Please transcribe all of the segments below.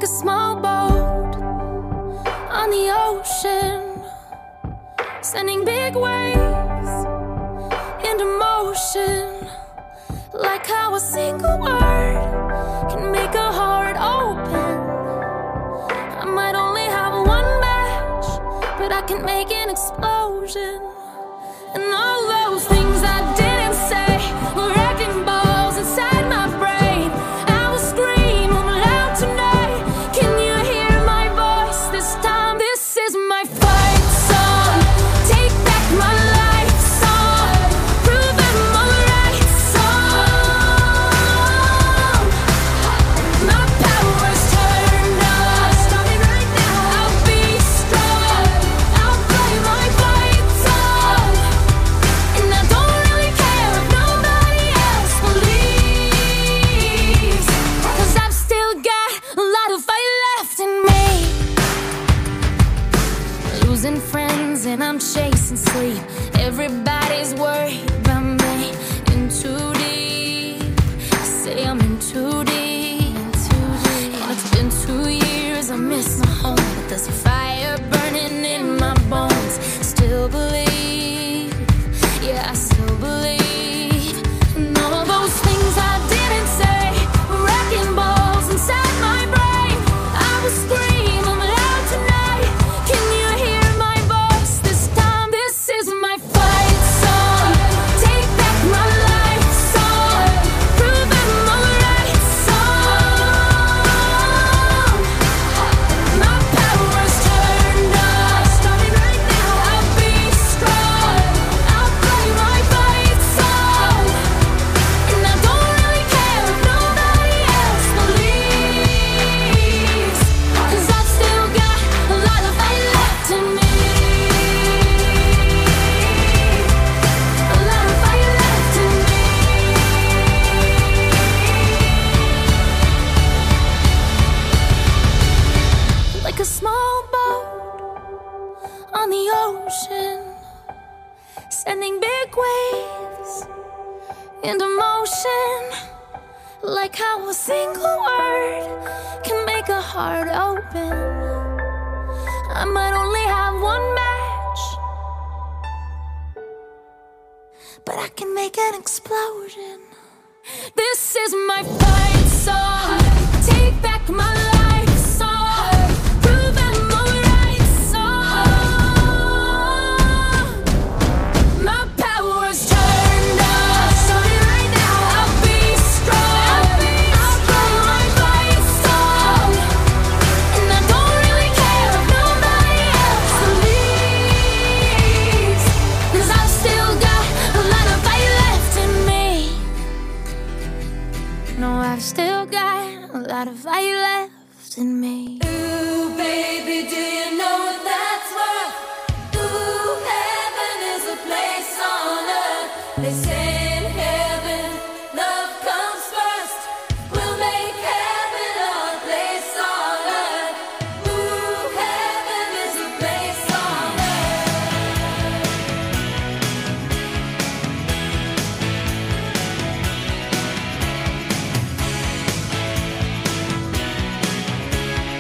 a small boat on the ocean, sending big waves into motion. Like how a single word can make a heart open. I might only have one match, but I can make an explosion. And all those things I didn't say were wrecking balls inside my brain. I will scream loud tonight. Can you hear my voice this time? This is my fight song. Take back my life song. Prove I'm alright song. My power's turned on. Starting right now. I'll be strong. I'll play my fight song. And I don't really care if nobody else believes, 'cause I've still got a lot of fight left in me. Losing friends and I'm chasing sleep. Everybody's worried about me. In too deep. I say I'm in too deep. And it's been 2 years, I miss my home, but there's a fire burning in my bones. Still believe, yeah, I still believe. And all those things I didn't say were wrecking balls inside my brain. I will scream loud tonight. Can you hear my voice this time? This is my fight song. Take back my life song. Prove I'm alright song. My power's turned on. Starting right now. I'll be strong. I'll play my fight song. And I don't really care if nobody else believes, 'cause I've still got a lot of fight left in me. A lot of fight left in me. Like a small boat on the ocean, sending big waves into motion. Like how a single word can make a heart open. I might only have one match, but I can make an explosion. This is my fight song. Take back my life song. Prove I'm alright song. My power's turned on. Starting right now. I'll be strong. I'll play my fight song. And I don't really care if nobody else believes, 'cause I've still got a lot of fight left in me. No, I've still got a lot of fight left in me. Ooh, baby, do you know what that's worth? Ooh, heaven is a place on earth. They say in heaven, love comes first. We'll make heaven our place on earth. Ooh, heaven is a place on earth.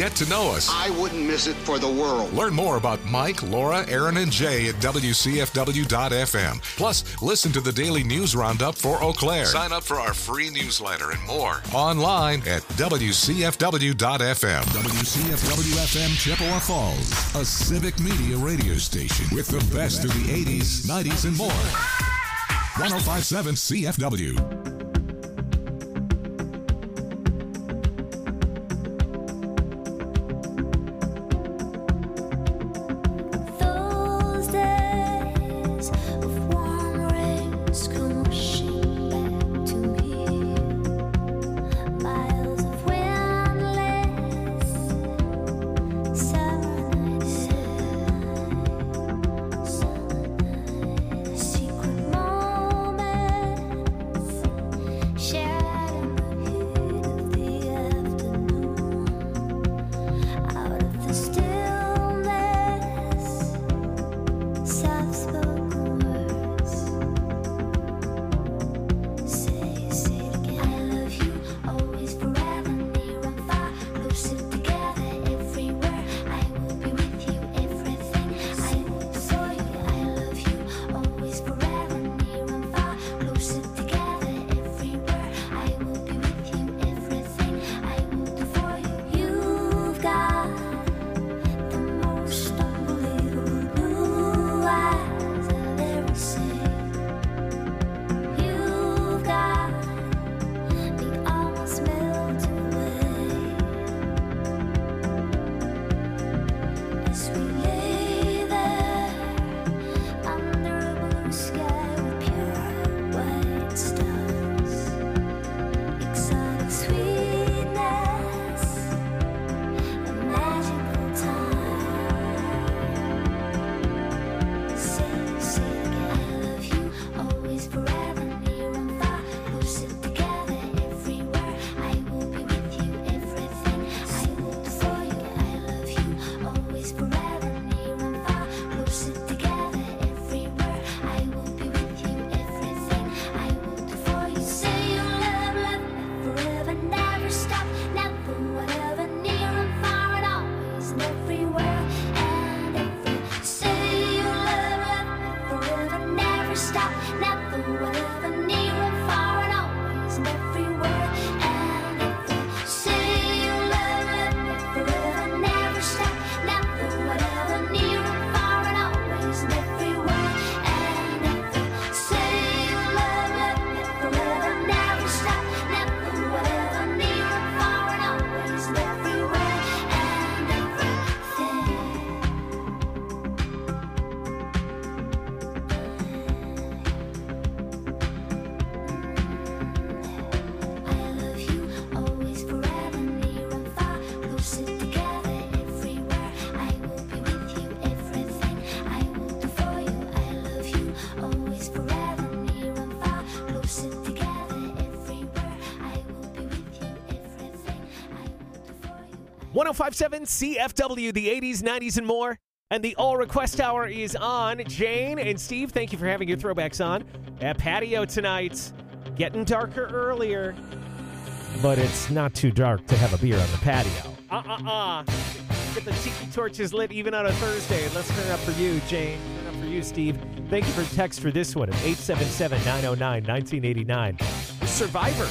Get to know us. I wouldn't miss it for the world. Learn more about Mike, Laura, Aaron, and Jay at WCFW.FM. Plus, listen to the daily news roundup for Eau Claire. Sign up for our free newsletter and more online at WCFW.FM. WCFW-FM Chippewa Falls, a civic media radio station with the best of the 80s, 90s, and more. 105.7 CFW. .5.7 CFW, the 80s, 90s, and more. And the All Request Hour is on. Jane and Steve, thank you for having your throwbacks on. At Patio tonight, getting darker earlier, but it's not too dark to have a beer on the patio. Get the tiki torches lit even on a Thursday. Let's turn it up for you, Jane. Turn it up for you, Steve. Thank you for the text for this one at 877-909-1989. Survivor.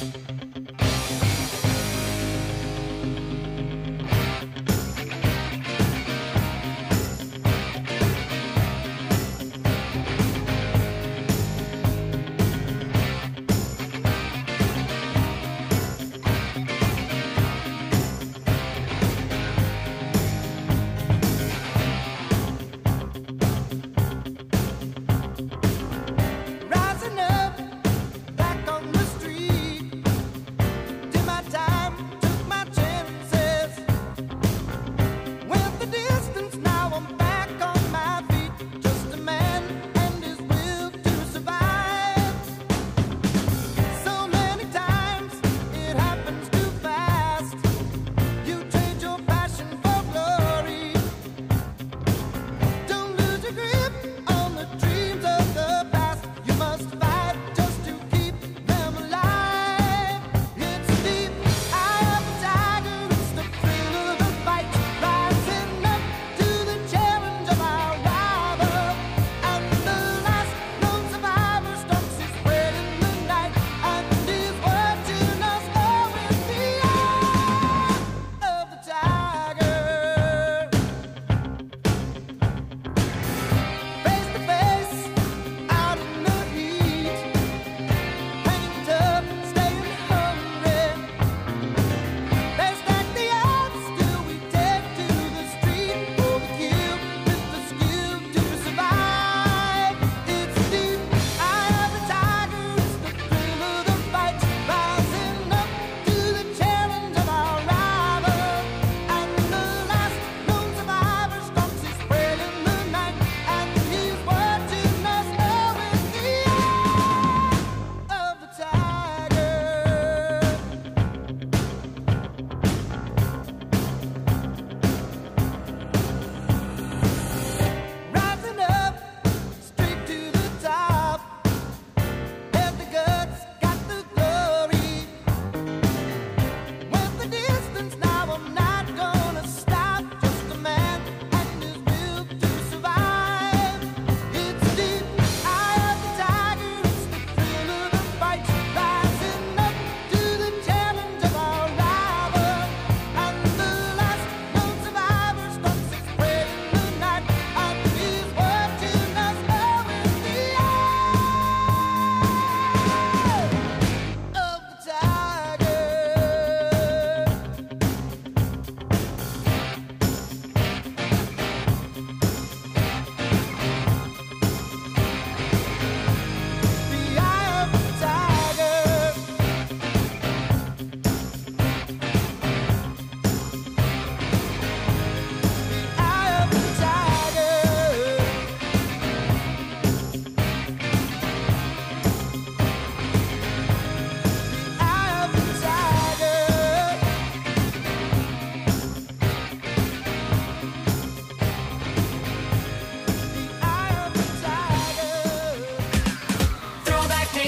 Rising up back on the street.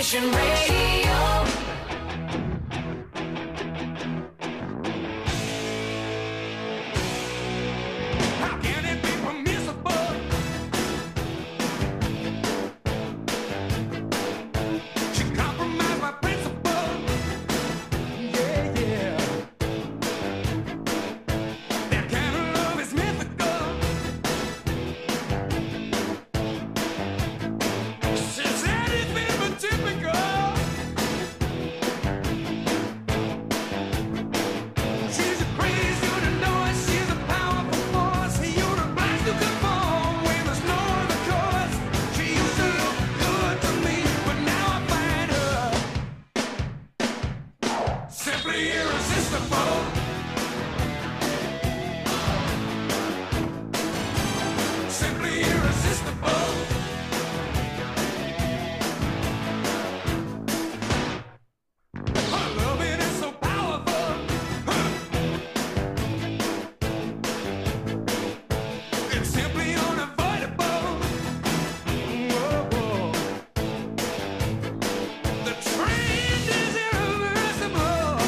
Nation Radio. How can it be permissible? She compromised my principle. Yeah, yeah. That kind of love is mythical. She said it's been typical. She's a crazy, you to know it. She's a powerful force. You're obliged to conform when there's no other course. She used to look good to me, but now I find her simply irresistible. Simply irresistible. Her loving is so powerful. It's simply unavoidable. Whoa, whoa. The trend is irreversible.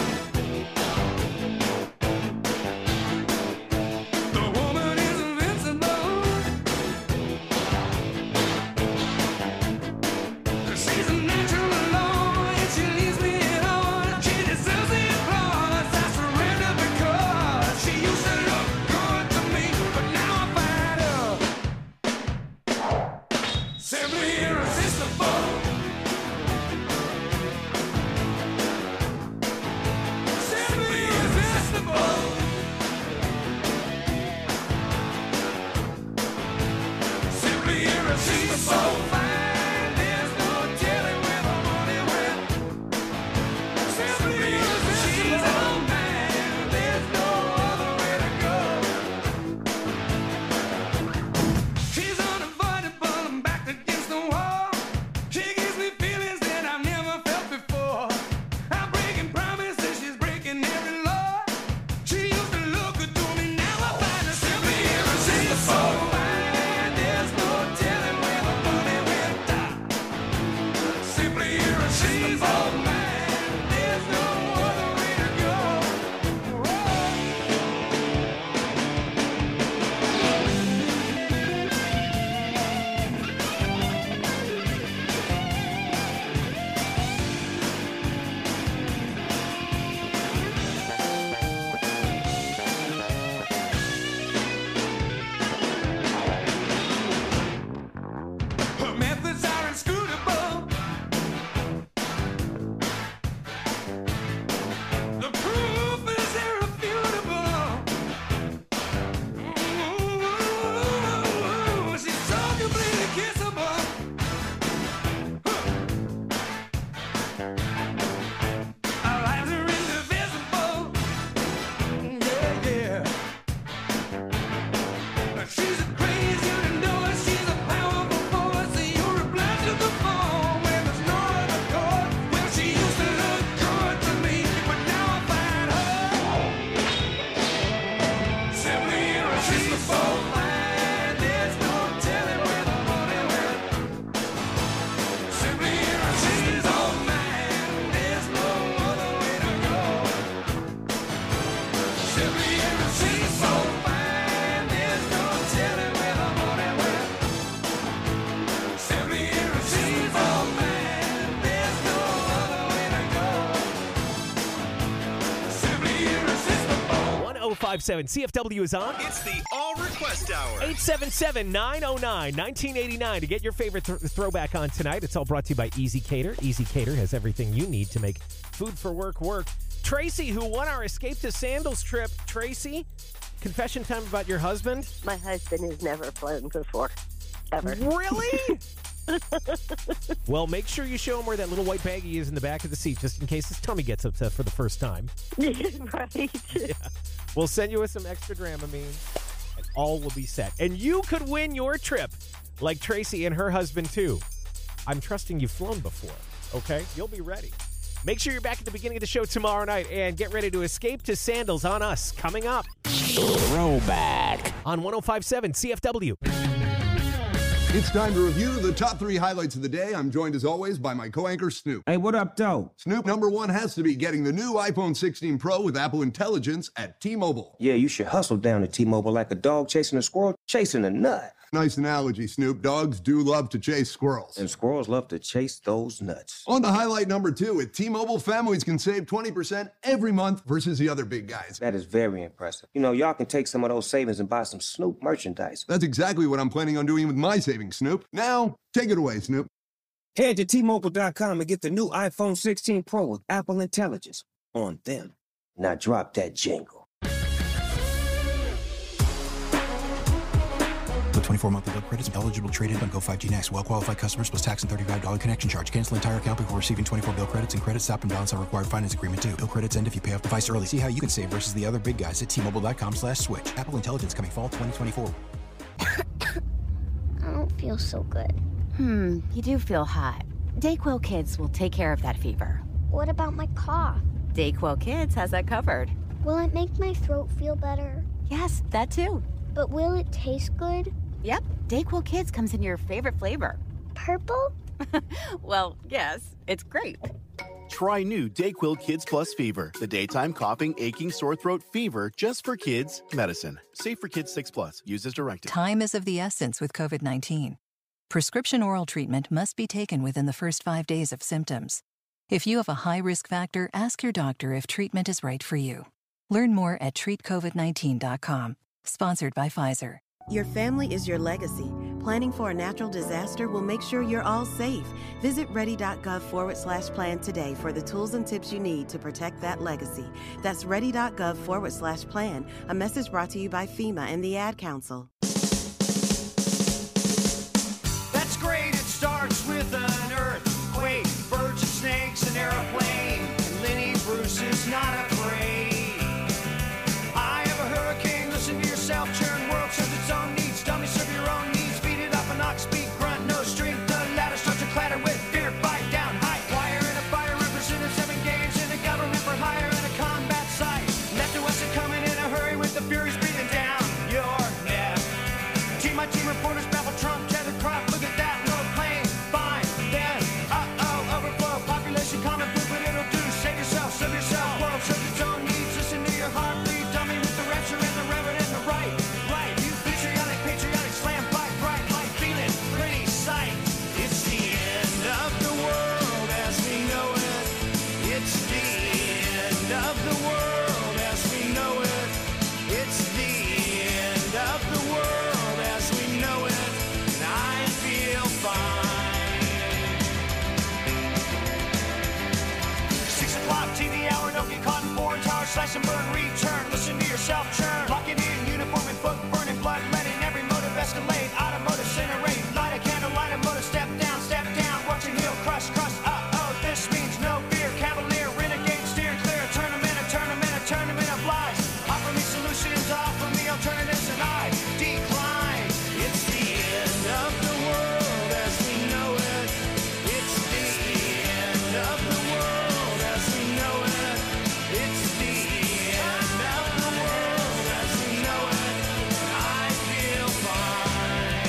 The woman is invincible. She's a natural alone, and she leaves me alone. She deserves the applause. I surrender because she used to look good to me, but now I find her simply irresistible. Simply irresistible. Simply irresistible. She's so fine, there's no telling where the money went. Simply irresistible. She's all mine, there's no other way to go. She's unavoidable, I'm backed against the wall. She gives me feelings that I've never felt before. I'm breaking promises, she's breaking every law. She used to look good to me, now I find her simply irresistible. Fine, there's no telling where the money went. Simply irresistible. Man, there's no other way to go. Her methods are inscrutable. The proof is irrefutable. Ooh, she's so completely kissable. Our lives are indivisible. Yeah, yeah. She's a crazy, you to know it. She's a powerful force. You're obliged to conform when there's no other course. Well, she used to look good to me, but now I find her simply irresistible. Fine, there's no telling where the money went. Simply irresistible. Man, there's no other way to go. Simply irresistible. Fine, there's no telling where the money went. Simply irresistible. Man, there's no other way to go. Simply irresistible. 1057 CFW is on. It's the All Request Hour. 877-909-1989 to get your favorite throwback on tonight. It's all brought to you by Easy Cater. Easy Cater has everything you need to make food for work work. Tracy, who won our Escape to Sandals trip. Tracy, confession time about your husband. My husband has never flown before, ever. Really? Well, make sure you show him where that little white baggie is in the back of the seat, just in case his tummy gets upset for the first time. Right. Yeah. We'll send you with some extra Dramamine, and all will be set. And you could win your trip, like Tracy and her husband, too. I'm trusting you've flown before, okay? You'll be ready. Make sure you're back at the beginning of the show tomorrow night, and get ready to escape to Sandals on us, coming up. Throwback On 105.7 CFW. It's time to review the top 3 highlights of the day. I'm joined as always by my co-anchor Snoop. Hey, what up, though? Snoop, number 1 has to be getting the new iPhone 16 Pro with Apple Intelligence at T-Mobile. Yeah, you should hustle down to T-Mobile like a dog chasing a squirrel chasing a nut. Nice analogy, Snoop. Dogs do love to chase squirrels. And squirrels love to chase those nuts. On to highlight number 2, at T-Mobile, families can save 20% every month versus the other big guys. That is very impressive. You know, y'all can take some of those savings and buy some Snoop merchandise. That's exactly what I'm planning on doing with my savings, Snoop. Now, take it away, Snoop. Head to T-Mobile.com and get the new iPhone 16 Pro with Apple Intelligence on them. Now drop that jingle. With 24 monthly bill credits, eligible trade-in on Go 5G Next. Well-qualified customers plus tax and $35 connection charge. Cancel entire account before receiving 24 bill credits and credit stop and balance on required finance agreement due. Bill credits end if you pay off device early. See how you can save versus the other big guys at T-Mobile.com/switch. Apple Intelligence coming fall 2024. I don't feel so good. You do feel hot. DayQuil Kids will take care of that fever. What about my cough? DayQuil Kids has that covered. Will it make my throat feel better? Yes, that too. But will it taste good? Yep, DayQuil Kids comes in your favorite flavor. Purple? Well, yes, it's grape. Try new DayQuil Kids Plus Fever, the daytime coughing, aching, sore throat fever just for kids medicine. Safe for kids 6+. Use as directed. Time is of the essence with COVID-19. Prescription oral treatment must be taken within the first 5 days of symptoms. If you have a high risk factor, ask your doctor if treatment is right for you. Learn more at treatcovid19.com. Sponsored by Pfizer. Your family is your legacy. Planning for a natural disaster will make sure you're all safe. Visit ready.gov/plan today for the tools and tips you need to protect that legacy. That's ready.gov/plan. A message brought to you by FEMA and the Ad Council. That's great, it starts with an earthquake, birds and snakes, an airplane, and Lenny Bruce is not afraid. I have a hurricane, listen to yourself, churn, world serves its own needs, dummy serve your own needs, beat it up an ox, speak, grunt, no strength, the ladder starts to clatter with fear, bite down, high wire and a fire, representatives engaged in a government for hire and a combat site, left to us are coming in a hurry with the furies breathing down your neck. Team by team reporters baffle Trump, tether crop, look at that, no plane, fine, then, overflow, population common food, but it'll do, save yourself, serve yourself, world serves its own needs, listen to your heart, breathe, dummy with the rapture and the reverend and the right, you patriotic, slam, fight, bright, light, feeling, pretty sight, it's the end of the world as we know it, it's the end of the world as we know it, it's the end of the world as we know it, and I feel fine. 6 o'clock TV hour, don't get caught in foreign tower, slash and burn, return, listen to yourself churn, lock it in, uniform and book, burning blood, letting every motive escalate, automotive incinerate, light a candle, light a motor, step down, watching heel, crush, this means no fear, cavalier, renegade, steer clear, a tournament of lies, offer me solutions, offer me alternatives, and I decline. It's the end of the world as we know it, it's the end of the world as we know it, it's the end of the world as we know it, I feel fine.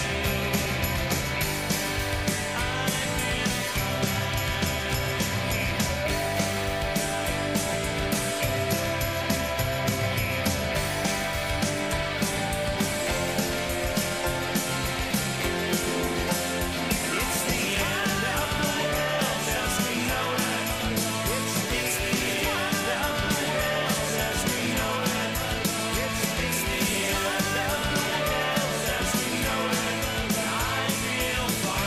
It's the end of the world as we know it, it's the end of the world as we know it, it's the end of the world as we know it, I feel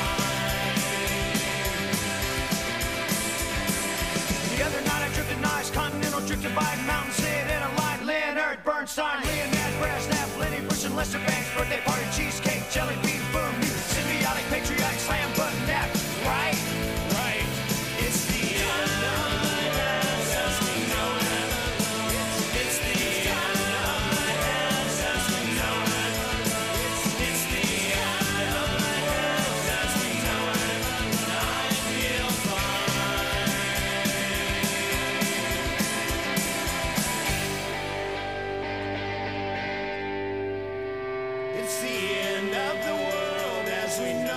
fine. The other night I drifted nice, continental drifted by mountain, sit in a light, Leonard Bernstein, Leonard Brezhnev, Lenny Bruce and Lester Banks, birthday party, cheesecake, jelly bean, boom, symbiotic, patriotic, slam button, nap, right, it's the end of the world as we know it, it's the end of the world as we know it, it's the end of the world as we know it, and I feel fine. It's the end of the world as we know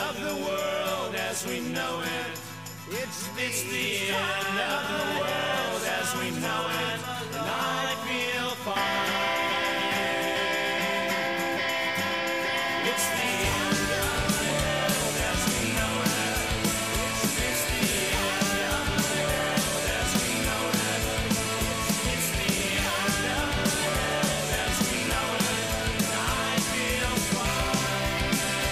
of the world as we know it. It's the end of the world as we know it. And I feel fine. It's the end of the world as we know it. It's the end of the world as we know it. It's the end of the world as we know it. And I feel fine.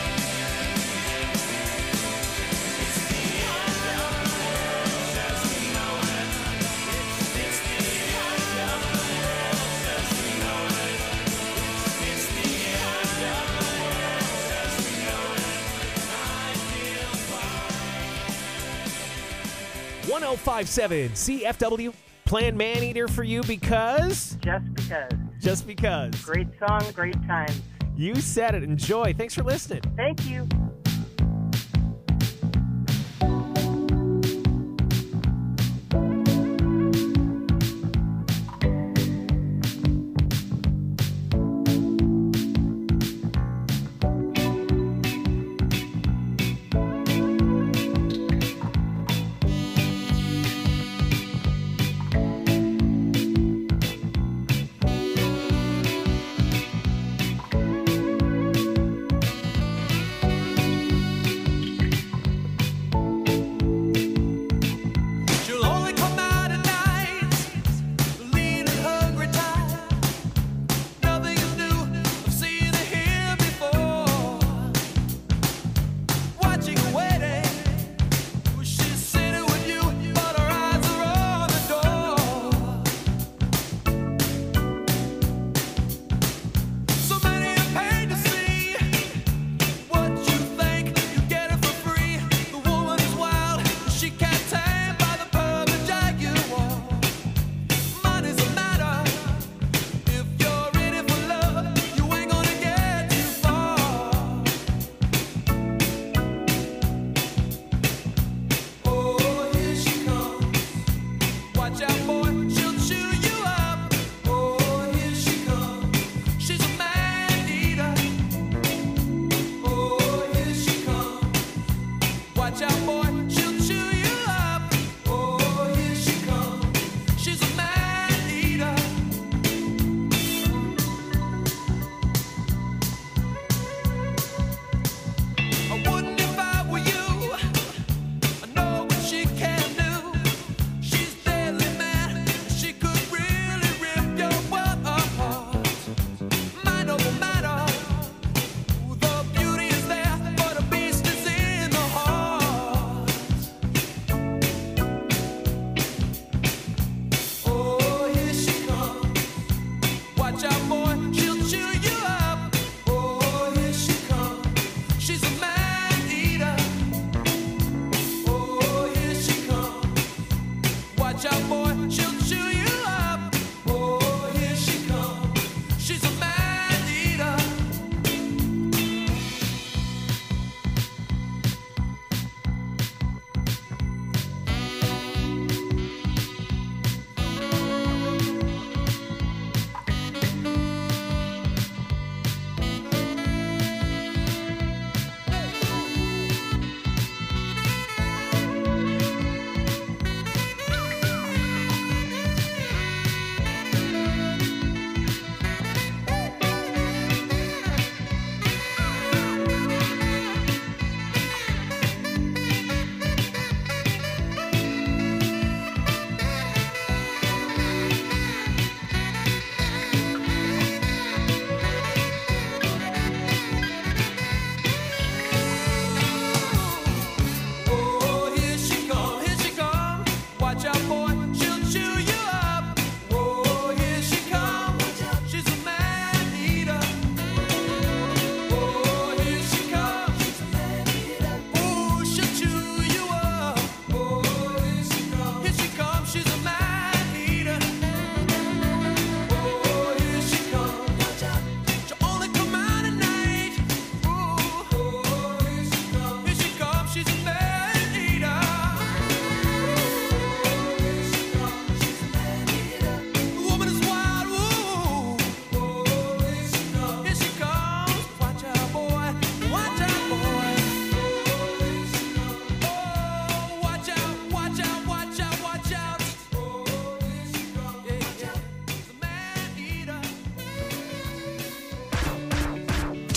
It's the end of the world as we know it. It's the end of the world as we know it. It's the end of the world as we know it. And I feel fine. 1057 CFW. Plan Maneater for you because? Just because. Just because. Great song, great time. You said it. Enjoy. Thanks for listening. Thank you.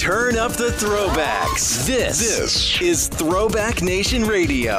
Turn up the throwbacks. This is Throwback Nation Radio.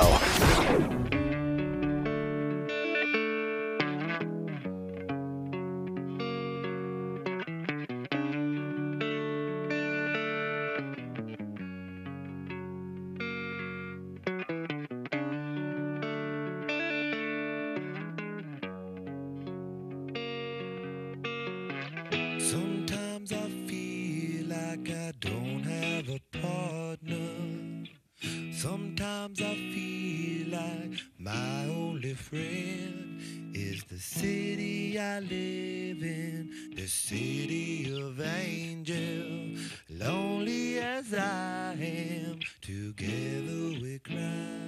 Sometimes I feel like I don't have a partner. Sometimes I feel like my only friend is the city I live in, the city of angels. Lonely as I am, together we cry.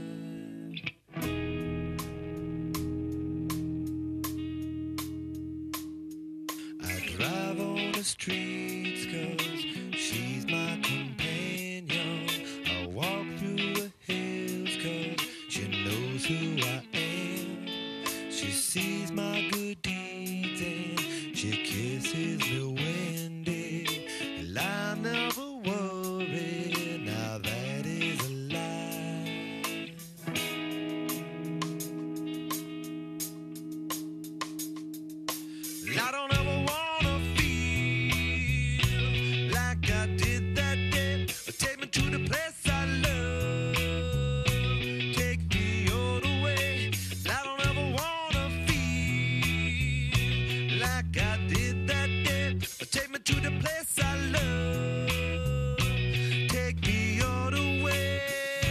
Drive on the streets 'cause she's my companion. I walk through the hills 'cause she knows who I am. She sees my good deeds and she kisses me windy. And I never worry, now that is a lie. I don't ever want to the place I love, take me all the way. I don't ever wanna feel like I did that day. Take me to the place I love, take me all the way.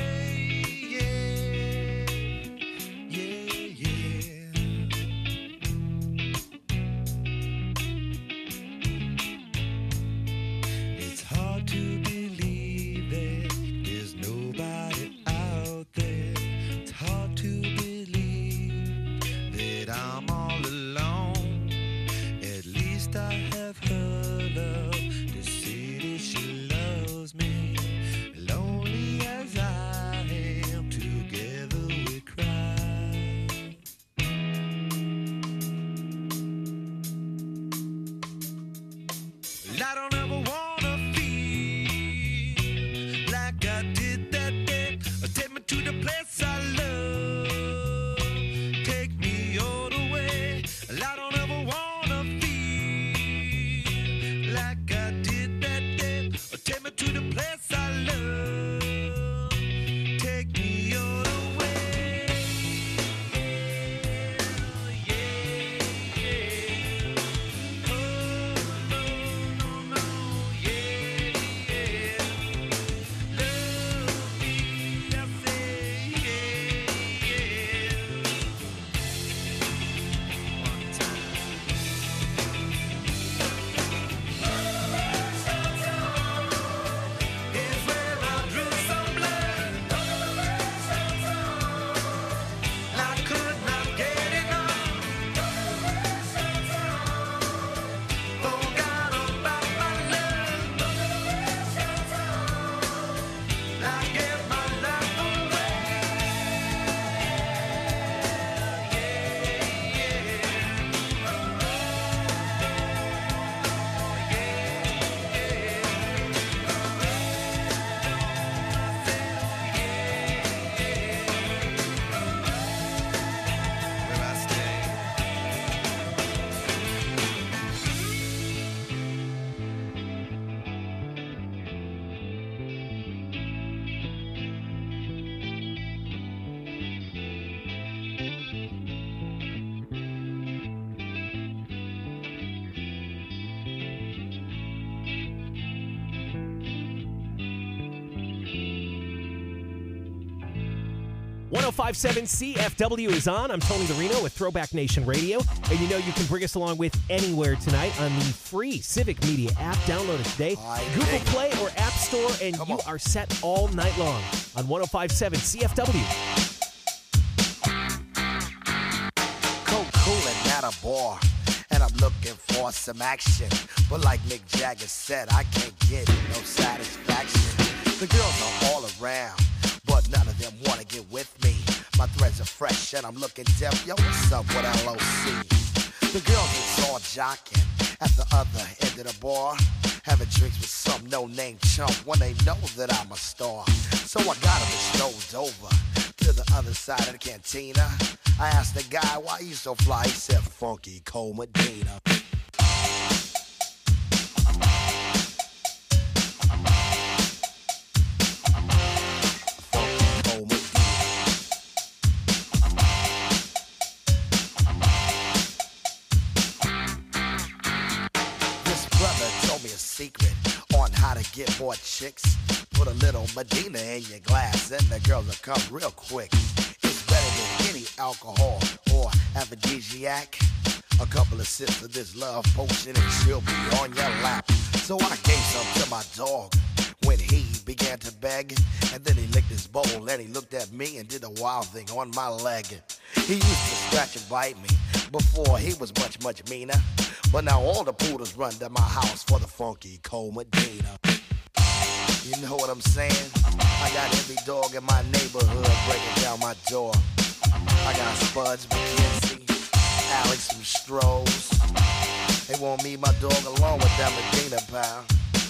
Yeah, yeah, yeah. It's hard to believe there's nobody out there. It's hard to believe that I'm all alone. At least I have her love to see that she loves me. Lonely as I am, together we cry. I don't ever wanna feel like I did that day. Take me to the place I love, take me all the way. I don't ever wanna feel like I did that day. Take me to the place I love, take me all the way. Yeah, yeah. Oh, no, no, no, yeah, yeah. Love me, I say, yeah, yeah. One time. Is where I drew some blood. I could not get enough. Forgot about my love. I gave my life away. Where I stay. .1057 CFW is on. I'm Tony Larino with Throwback Nation Radio. And you know you can bring us along with anywhere tonight on the free Civic Media app. Download it today. Google Play or App Store, and you are set all night long on 105.7 CFW. Cool and at a bar, and I'm looking for some action. But like Mick Jagger said, I can't get no satisfaction. The girls are all around, but none of them wanna get with me. My threads are fresh and I'm looking deaf. Yo, what's up with LOC? The girls is all jocking at the other end of the bar, having drinks with some no-name chump when they know that I'm a star. So I got him and strolled over to the other side of the cantina. I asked the guy, why you so fly? He said, Funky Cole Medina. Secret on how to get more chicks. Put a little Medina in your glass and the girl will come real quick. It's better than any alcohol or aphrodisiac. A couple of sips of this love potion and she'll be on your lap. So I gave some to my dog when he began to beg. And then he licked his bowl and he looked at me and did a wild thing on my leg. He used to scratch and bite me before he was much, much meaner. But now all the poodles run to my house for the Funky Cole Medina. You know what I'm saying? I got every dog in my neighborhood breaking down my door. I got Spuds, McKenzie, Alex from Strohs. They want me, my dog, along with that Medina pal.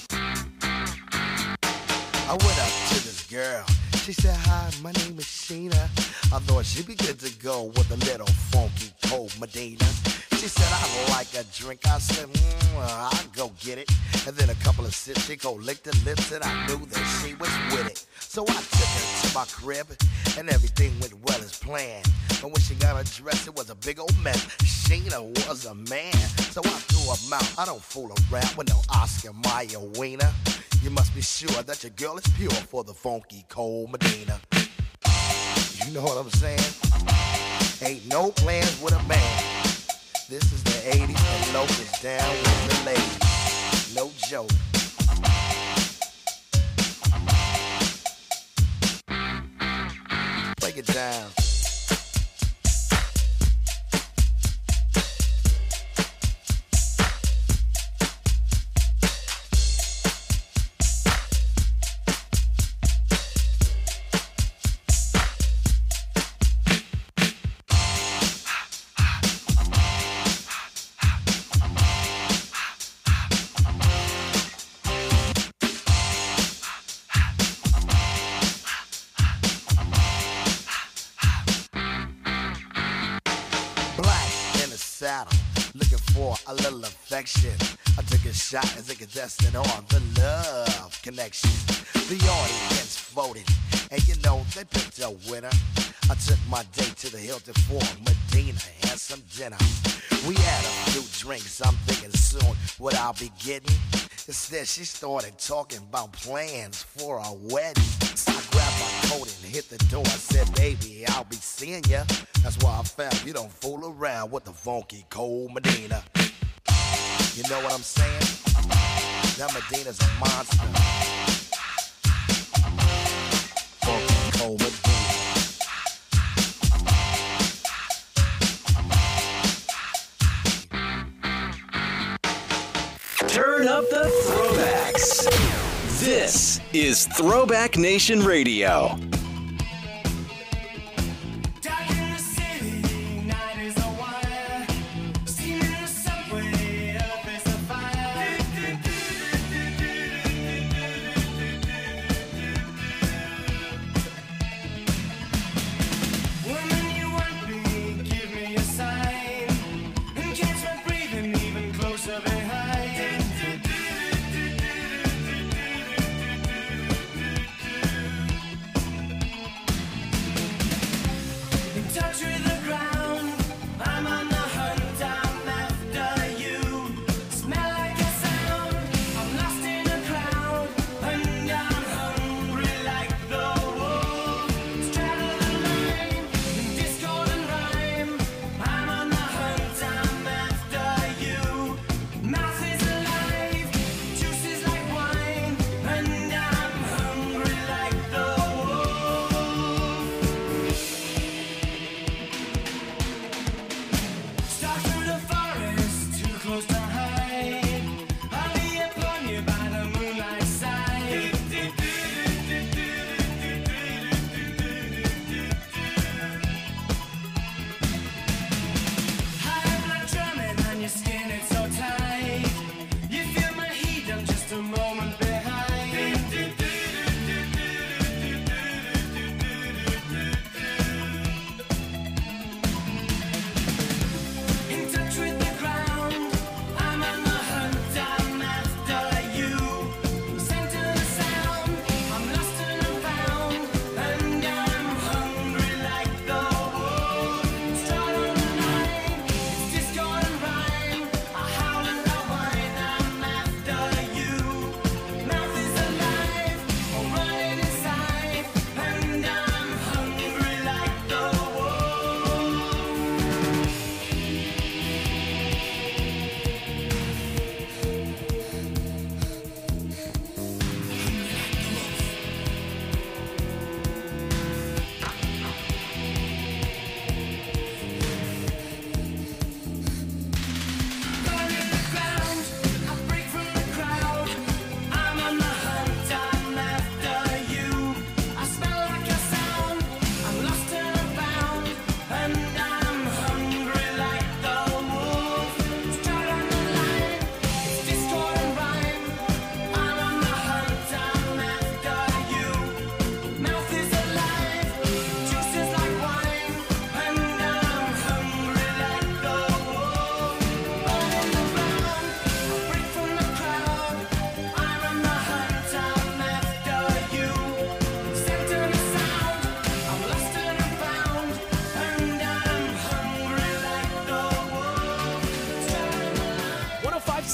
I went up to this girl. She said, hi, my name is Sheena. I thought she'd be good to go with a little Funky Cole Medina. She said, I like a drink. I said, I'll go get it. And then a couple of sips, she go lick the lips, and I knew that she was with it. So I took her to my crib, and everything went well as planned. But when she got her dress, it was a big old mess. Sheena was a man, so I threw her mouth. I don't fool around with no Oscar Mayer wiener. You must be sure that your girl is pure for the Funky Cole Medina. You know what I'm saying? Ain't no plans with a man. This is the 80s and Locust down with the ladies. No joke. Break it down. Looking for a little affection. I took a shot as a contestant on the Love Connection. The audience voted, and you know they picked a winner. I took my date to the Hilton for Medina and some dinner. We had a few drinks, I'm thinking soon what I'll be getting. Instead, she started talking about plans for a wedding. So I grabbed my coat and hit the door. I said, baby, I'll be seeing ya. That's why I found you don't fool around with the Funky Cole Medina. You know what I'm saying? That Medina's a monster. Funky Cole Medina. Turn up the throwbacks. This is Throwback Nation Radio.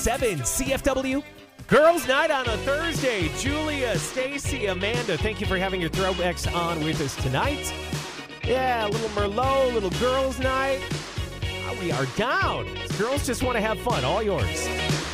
105.7 CFW. Girls' Night on a Thursday. Julia, Stacy, Amanda, thank you for having your throwbacks on with us tonight. Yeah, a little Merlot, a little girls' night. We are down. Girls just want to have fun. All yours.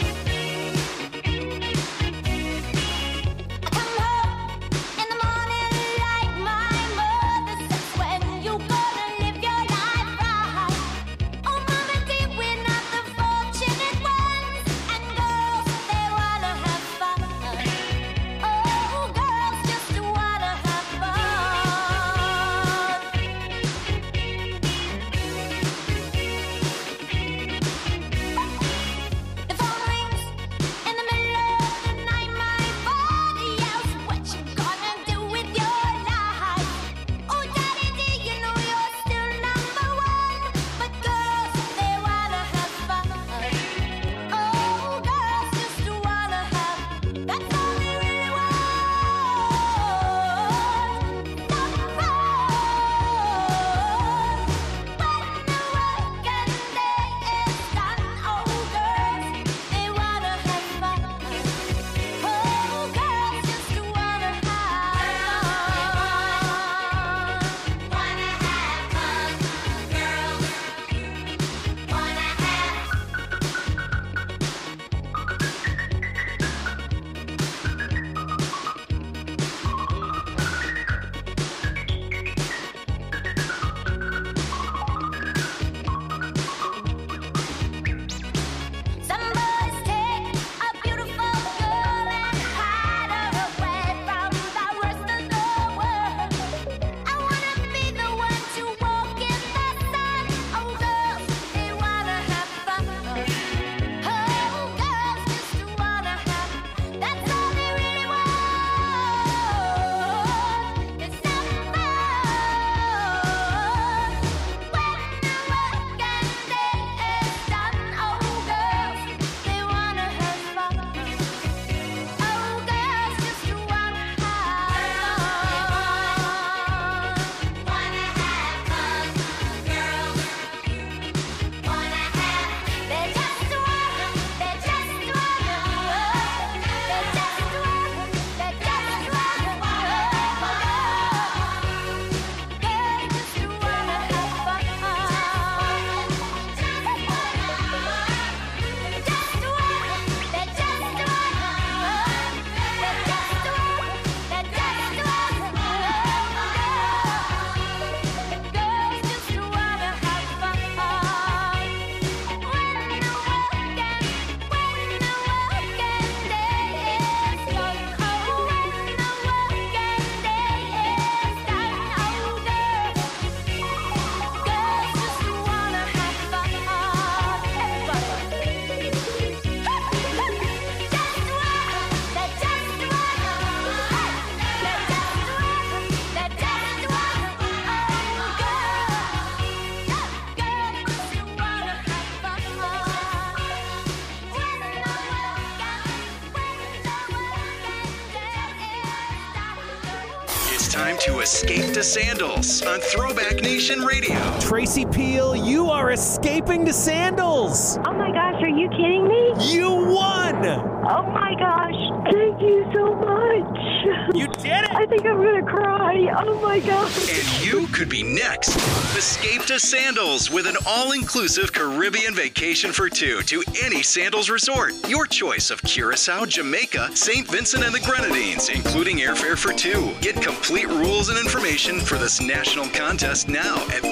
Time to escape to Sandals on Throwback Nation Radio. Tracy Peel, you are escaping to Sandals. Oh my gosh, are you kidding me? You won! Oh my gosh, thank you so much. You did it! I think I'm gonna cry. Oh my gosh. And you could be next. Escape to Sandals with an all-inclusive Caribbean vacation for two to any Sandals resort. Your choice of Curacao, Jamaica, St. Vincent and the Grenadines, including airfare for two. Get complete rules and information for this national contest now at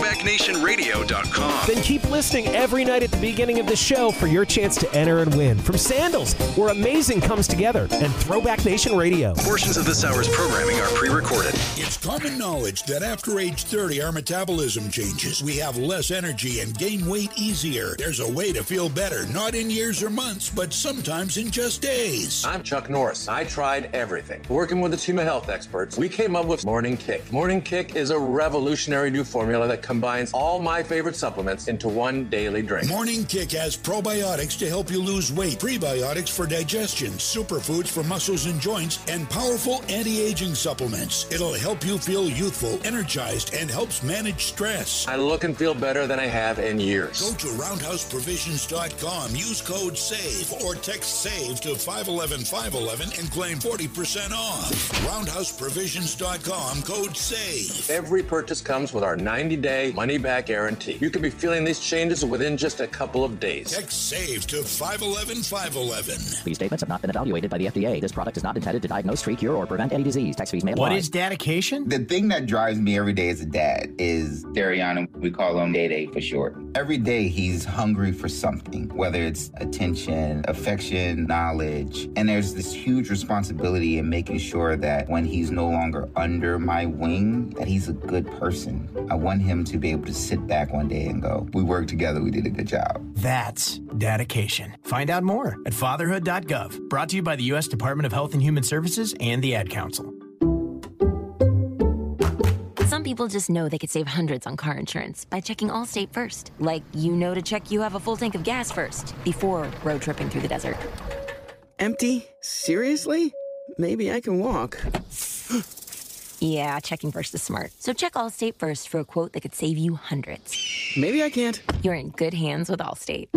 throwbacknationradio.com. Then keep listening every night at the beginning of the show for your chance to enter and win from Sandals, where amazing comes together, and Throwback Nation Radio. Portions of this hour's programming are pre-recorded. It's common knowledge that after age 30, our metabolism changes. We have less energy and gain weight easier. There's a way to feel better, not in years or months, but sometimes in just days. I'm Chuck Norris. I tried everything. Working with a team of health experts, we came up with Morning Kick. Morning Kick is a revolutionary new formula that combines all my favorite supplements into one daily drink. Morning Kick has probiotics to help you lose weight, prebiotics for digestion, superfoods for muscles and joints, and powerful anti-aging supplements. It'll help you feel youthful, energized, and helps manage stress. I look and feel better than I have in years. Go to roundhouseprovisions.com, use code SAVE, or text SAVE to 511-511 and claim 40% off. roundhouseprovisions.com, code SAVE. Every purchase comes with our 90-day money-back guarantee. You can be feeling these changes within just a couple of days. Text SAVE to 511-511. These statements have not been evaluated by the FDA. This product is not intended to diagnose, treat, cure, or prevent any disease. Tax fees may apply. What is dedication? The thing that drives me every day as a dad is Dariana. We call him Day-Day for short. Every day he's hungry for something, whether it's attention, affection, knowledge. And there's this huge responsibility in making sure that when he's no longer under my wing, that he's a good person. I want him to be able to sit back one day and go, we worked together, we did a good job. That's dedication. Find out more at fatherhood.gov. Brought to you by the U.S. Department of Health and Human Services and the Ad Council. Some people just know they could save hundreds on car insurance by checking Allstate first. Like, you know to check you have a full tank of gas first before road tripping through the desert. Empty? Seriously? Maybe I can walk. Yeah, checking first is smart. So check Allstate first for a quote that could save you hundreds. Maybe I can't. You're in good hands with Allstate.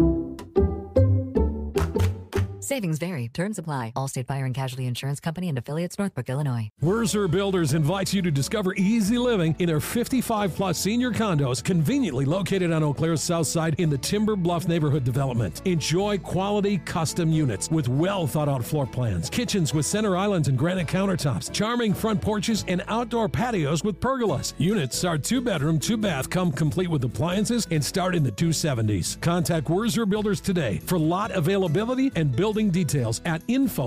Savings vary. Terms apply. Allstate Fire and Casualty Insurance Company and affiliates, Northbrook, Illinois. Wurzer Builders invites you to discover easy living in their 55-plus senior condos conveniently located on Eau Claire's south side in the Timber Bluff neighborhood development. Enjoy quality custom units with well-thought-out floor plans, kitchens with center islands and granite countertops, charming front porches, and outdoor patios with pergolas. Units are 2-bedroom, 2-bath, come complete with appliances, and start in the 270s. Contact Wurzer Builders today for lot availability and building details at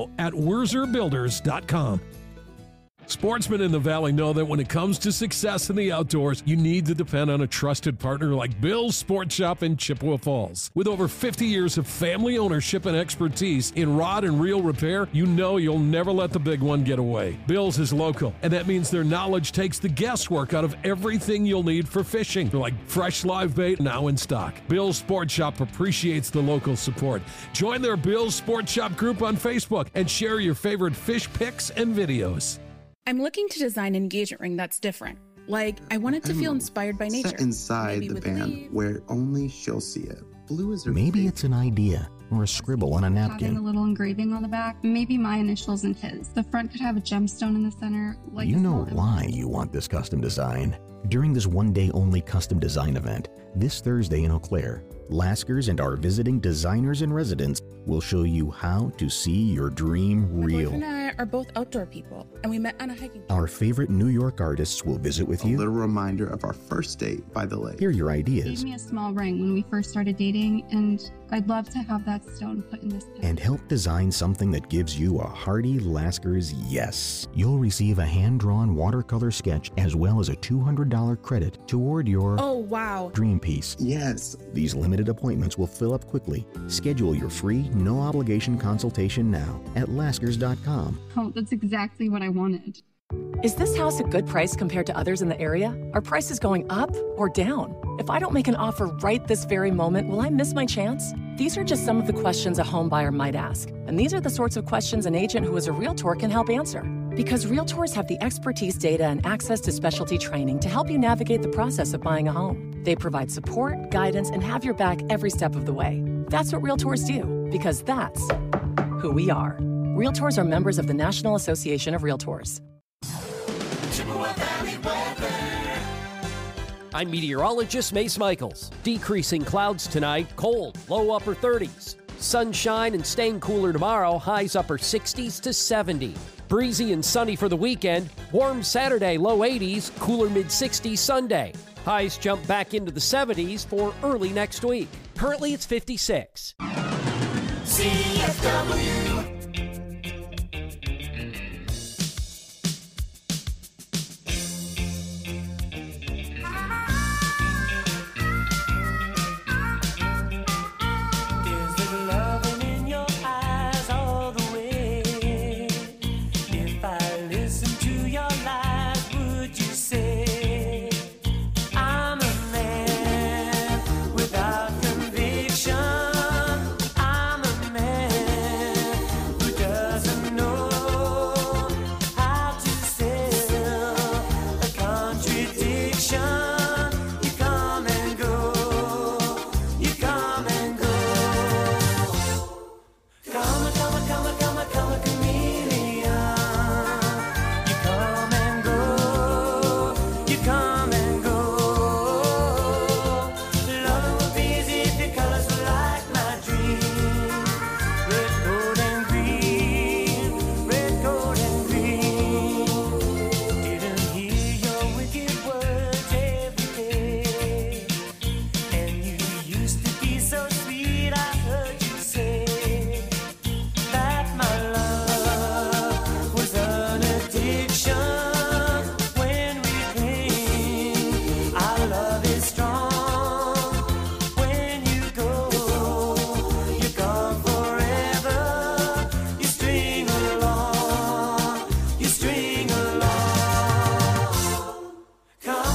info@wurzerbuilders.com. Sportsmen in the Valley know that when it comes to success in the outdoors, you need to depend on a trusted partner like Bill's Sport Shop in Chippewa Falls. With over 50 years of family ownership and expertise in rod and reel repair, you know you'll never let the big one get away. Bill's is local, and that means their knowledge takes the guesswork out of everything you'll need for fishing, like fresh live bait now in stock. Bill's Sport Shop appreciates the local support. Join their Bill's Sport Shop group on Facebook and share your favorite fish pics and videos. I'm looking to design an engagement ring that's different. Like, I want it to feel inspired by nature. Set inside the band leaves. where only she'll see it. Blue is her Maybe it's an idea or a scribble on a napkin. Having a little engraving on the back, maybe my initials and his. The front could have a gemstone in the center. Like You know why you want this custom design. During this one-day-only custom design event, this Thursday in Eau Claire, Laskers and our visiting designers and residents will show you how to see your dream real. My boyfriend and I are both outdoor people, and we met on a hiking. Our favorite New York artists will visit with you. A little reminder of our first date by the lake. Hear your He ideas. gave me a small ring when we first started dating, and I'd love to have that stone put in this pin. And help design something that gives you a hearty Laskers yes. You'll receive a hand-drawn watercolor sketch as well as a $200 credit toward your Oh, wow. dream piece. Yes. These limited appointments will fill up quickly. Schedule your free, no-obligation consultation now at Laskers.com. Oh, that's exactly what I wanted. Is this house a good price compared to others in the area? Are prices going up or down? If I don't make an offer right this very moment, will I miss my chance? These are just some of the questions a home buyer might ask. And these are the sorts of questions an agent who is a Realtor can help answer. Because Realtors have the expertise, data, and access to specialty training to help you navigate the process of buying a home. They provide support, guidance, and have your back every step of the way. That's what Realtors do, because that's who we are. Realtors are members of the National Association of Realtors. I'm meteorologist Mace Michaels. Decreasing clouds tonight, cold, low upper 30s. Sunshine and staying cooler tomorrow, highs upper 60s to 70. Breezy and sunny for the weekend. Warm Saturday, low 80s, cooler mid-60s Sunday. Highs jump back into the 70s for early next week. Currently, it's 56. CFW. contradiction. You come and go. You come and go. Come, chameleon. You come and go. You come and go. Loving would be easy if your colors were like my dream. Red, gold, and green. Red, gold, and green. Didn't hear your wicked words every day. And you used to be so sweet. I heard you say that my love was an addiction. When we cling, our love is strong. When you go, you're gone forever. You string along, you string along. Come,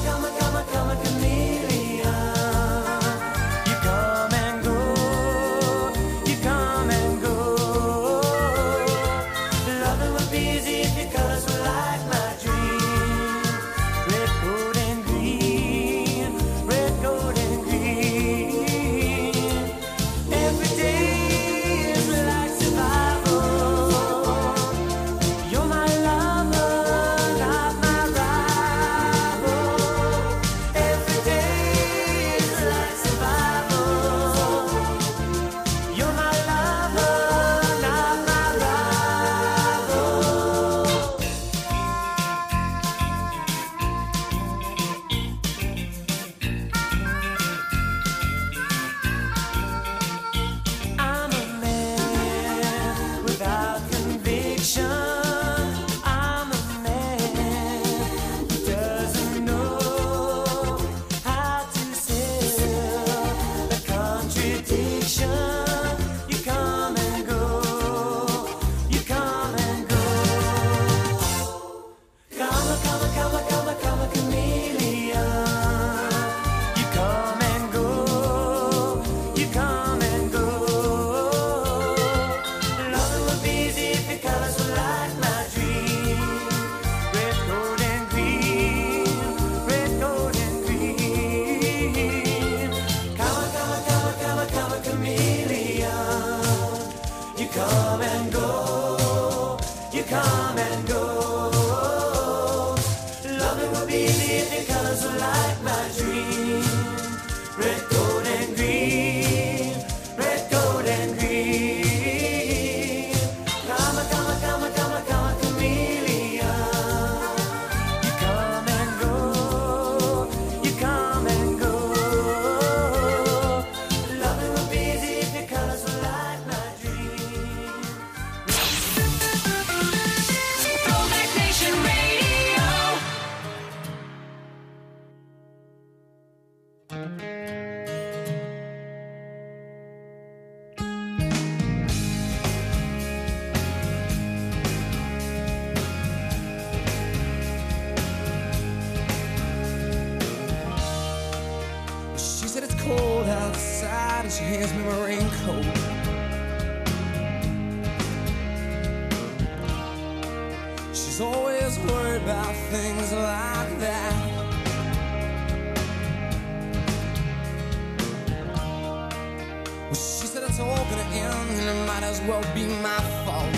chameleon. You come and go. You come and go. Loving would be easy if your colors were like my dream. Red, gold, and green. Red, gold, and green. Every day is like survival. You're my lover, not my rival. Every day is like survival. You're my lover, not my rival. I'm a man without conviction. I'm a man who doesn't know how to sell the contradiction. You come and go. You come and go. Come, chameleon. You come and go. You come and go. Loving would be easy if your colors were like my dream. Red, gold, and green. Red, gold, and green. Come, chameleon. You come and go. You come and go. Loving would be easy if your colors were like my dream. Red, gold, and green. Red, gold, and green. Come, chameleon. You come and go. You come and go. Loving would be easy if your colors were like my dream. Throwback Nation Radio. She said it's cold outside and she hands me my raincoat. She's always worried about things like that. Well, she said it's all gonna end and it might as well be my fault.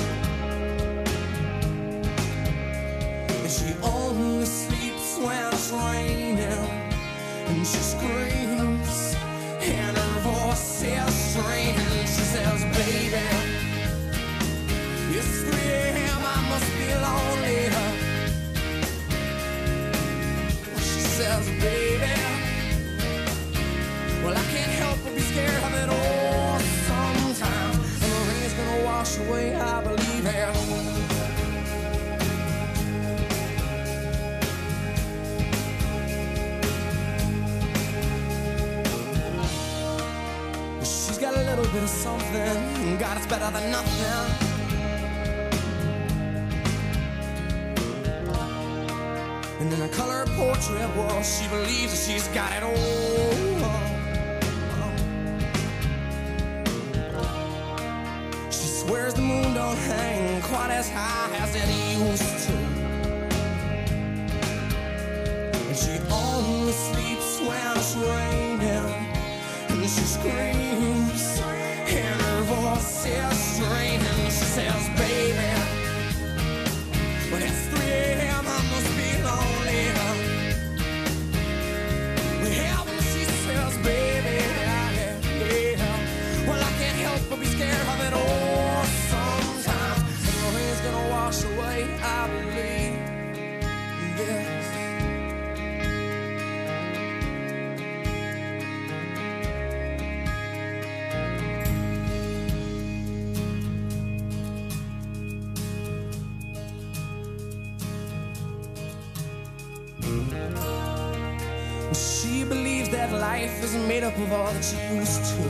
And she only sleeps when it's raining. And she screams, and her voice is strange. She says, baby, it's 3 a.m., I must be lonely. She says, baby, well, I can't help but be scared of it all sometimes. And the rain's gonna wash away, I believe it. Got a little bit of something, God, it's better than nothing. And in a color portrait, well, she believes that she's got it all. She swears the moon don't hang quite as high as it used to. it's raining, and she screams, and her voice is straining. She says, baby, when it's 3 a.m. I must be lonely. Well, she says, baby, well, I can't help but be scared of it all sometimes. And the rain's gonna wash away, I believe this. She believes that life is made up of all that she used to.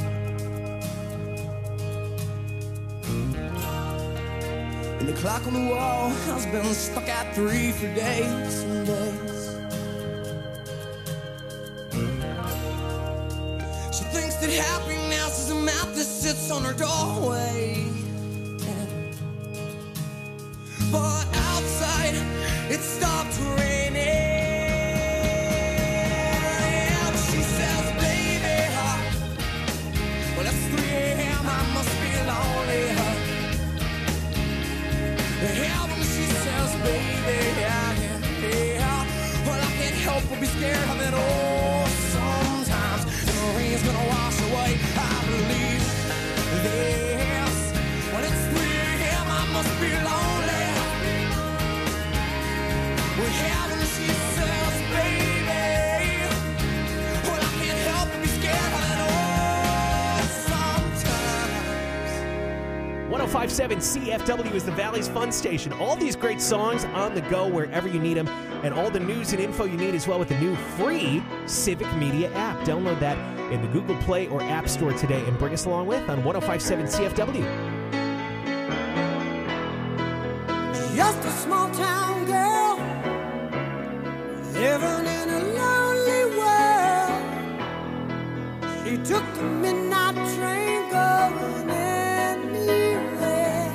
And the clock on the wall has been stuck at 3 for days and days. She thinks that happiness is a map that sits on her doorway. But outside, it stopped raining. But be scared of it all sometimes. And the rain's gonna wash away, I believe this. When it's 3 a.m. I must be lonely. We're having, she says, baby. Well, I can't help but be scared of it all sometimes. 105.7 CFW is the Valley's fun station. All these great songs on the go wherever you need them. And all the news and info you need as well with the new free Civic Media app. Download that in the Google Play or App Store today and bring us along with on 105.7 CFW. Just a small town girl living in a lonely world. She took the midnight train going anywhere.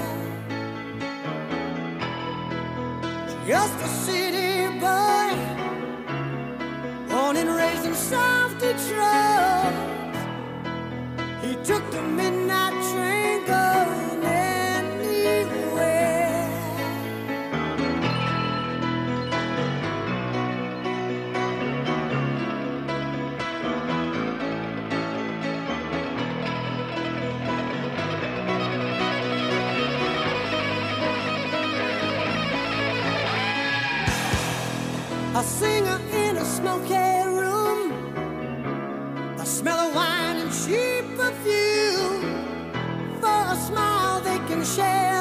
Just a city boy, born and raised in South Detroit. He took the midnight train going anywhere. A singer in a smoky room, the smell of wine and cheap perfume. For a smile they can share